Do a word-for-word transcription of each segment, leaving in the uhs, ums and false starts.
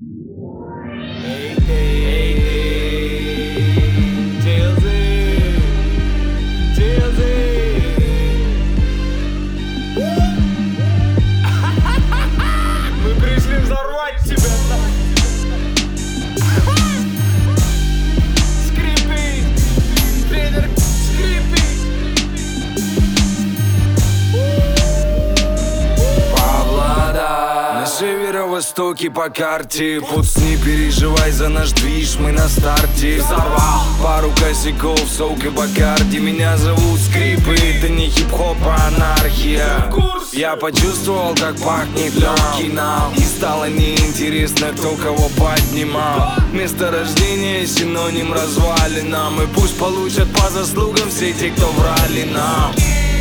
Hey, hey, hey, Джелзи, Джелзи. Мы пришли взорвать тебя. Скрипи, тренер, скрипи. Павлодар. На северо-востоке по карте. Пусть не переживай за наш движ, мы на старте. Взорвал пару косяков, сок и бакарди. Меня зовут Скрипы, это не хип-хоп, а анархия. Я почувствовал, как пахнет нам, и стало неинтересно, кто кого поднимал. Место рождения синоним развалинам. И пусть получат по заслугам все те, кто врали нам.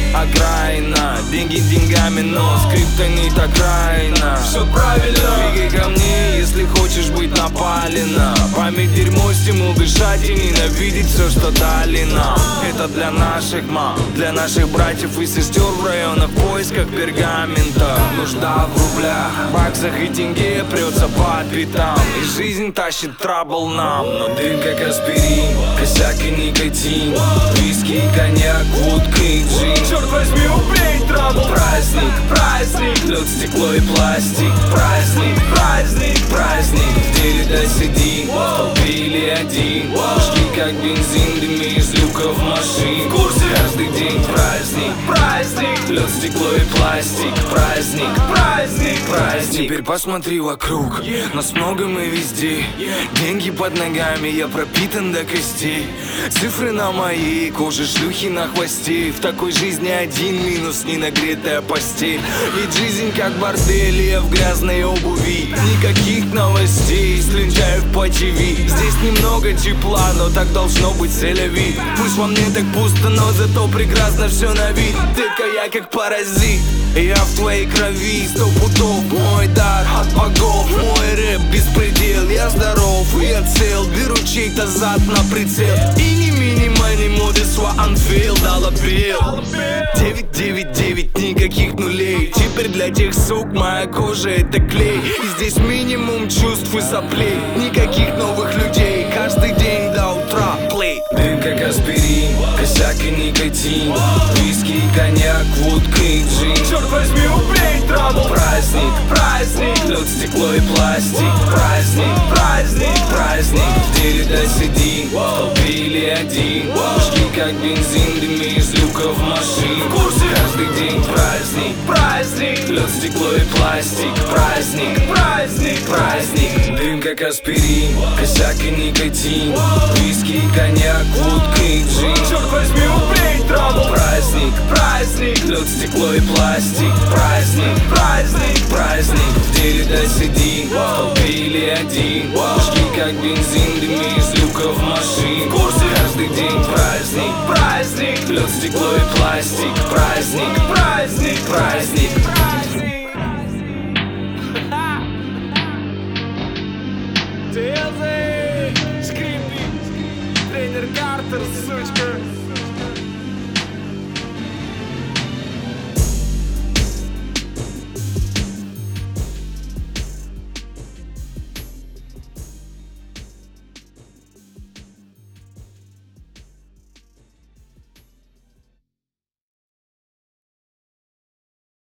Окраина, деньги деньгами, но скриптонит окраина. Все правильно, двигай ко мне, если хочешь быть напалено. Память дерьмо, стимул дышать и ненавидеть все, что дали нам. Это для наших мам, для наших братьев и сестер в районах в поисках пергамента. Нужда в рублях, баксах и тенге прется по пятам. И жизнь тащит трабл нам. Но дым как аспирин, косяк и никотин, виски, коньяк, водка и джин. Черт возьми, убей трабл. Праздник, праздник, лед, стекло и пластик. Праздник, праздник, праздник. В деле досиди, в толпе или один. Жги как бензин, дыми из люков машин. В курсе, каждый день праздник, праздник, лед, стекло и пластик. Праздник, праздник, праздник. Теперь посмотри вокруг, нас много, мы везде. Деньги под ногами, я пропитан до костей. Цифры на моей коже, шлюхи на хвосте. В такой жизни один минус, не нагретая постель. Ведь жизнь как бордель, я в грязной обуви. Никаких новостей, слинчаев по ТВ. Здесь немного тепла, но так должно быть селяви. Пусть во мне так пусто, но зато прекрасно все на вид. Только я как паразит, я в твоей крови. Сто пудов мой дар от богов. Мой рэп беспредел, я здоров, я цел. Беру чей-то зад на прицел. И не минима, не моды, сва unveil, дала бел. Девять, девять, девять, никаких нулей. Теперь для тех сук моя кожа это клей. И здесь минимум чувств и соплей. Никаких новых людей, каждый день до утра плей. Дым как аспирин, косяк и никотин, виски, коньяк, водка и джин. Черт возьми, убей трабл. Праздник, праздник, лед, стекло и пластик. Праздник, праздник, праздник. В деле досиди, в толпе или один. Жги как бензин, дыми из люков машин. В курсе, каждый день праздник, праздник, лед, стекло и пластик. Праздник, праздник, праздник. Дым как аспирин, косяк и никотин, виски, коньяк, водка и джин. Черт возьми, убей трабл. Праздник, праздник, лед, стекло и пластик. Праздник, праздник, праздник. В деле досиди, в толпе или один. Жги как бензин, дыми из люков машин. В курсе, каждый день праздник, праздник, лед, стекло и пластик. Праздник, праздник, праздник.